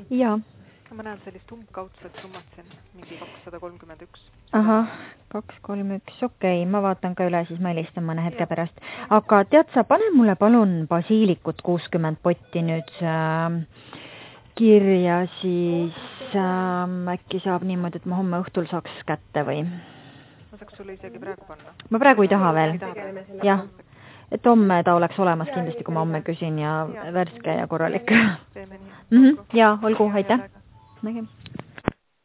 Jaa. Ma näen sellist umbkaudset summat siin, mingi 231. Ahah, 231, okei, ma vaatan ka üle, siis ma helistan mõne hetke pärast. Aga tead sa, pane mulle palun basiilikut 60 potti nüüd kirja, siis äkki saab niimoodi, et ma homme õhtul saaks kätte või? Ma saaks sulle isegi praegu panna. Ma praegu ei taha veel. Jah, et homme ta oleks olemas kindlasti, kui ma homme küsin ja värske ja korralik. Teeme nii. Ja, olgu, aitäh. Nägem.